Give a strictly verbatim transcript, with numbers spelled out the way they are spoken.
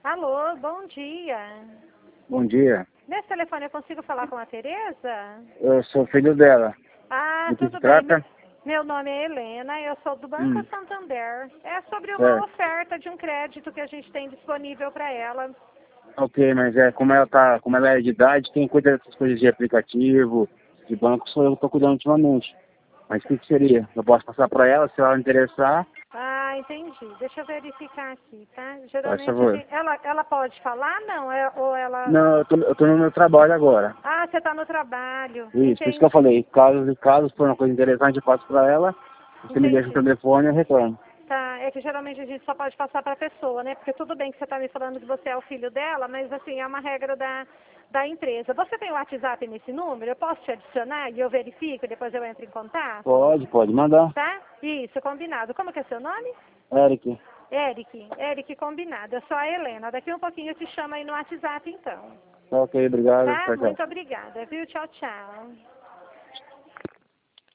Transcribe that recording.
Alô, bom dia. Bom dia. Nesse telefone eu consigo falar com a Tereza? Eu sou filho dela. Ah, Do que tudo se bem. trata? Meu nome é Helena, eu sou do Banco Hum, Santander. É sobre uma certo. oferta de um crédito que a gente tem disponível para ela. Ok, mas é como ela tá, como ela é de idade, quem cuida dessas coisas de aplicativo, de banco, sou eu que estou cuidando ultimamente. Mas o que, que seria? Eu posso passar para ela, se ela interessar, Ah, entendi. Deixa eu verificar aqui, tá? faz Geralmente a favor. gente... ela, ela pode falar, não? É, ou ela... Não, eu tô, eu tô no meu trabalho agora. Ah, você está no trabalho. Isso, por isso que eu Entendi, falei, caso, caso for uma coisa interessante, eu passo para ela, você me deixa o entendi. telefone e eu retorno. Tá, é que geralmente a gente só pode passar para a pessoa, né? Porque tudo bem que você está me falando que você é o filho dela, mas assim, é uma regra da, da empresa. Você tem o WhatsApp nesse número? Eu posso te adicionar e eu verifico e depois eu entro em contato? Pode, pode mandar. Tá? Isso, combinado. Como que é seu nome? Eric, Eric. Eric, combinado. Eu sou a Helena. Daqui um pouquinho eu te chamo aí no WhatsApp, então. ok, obrigado, Tá? tchau, tchau. Muito obrigada, viu? Tchau, tchau.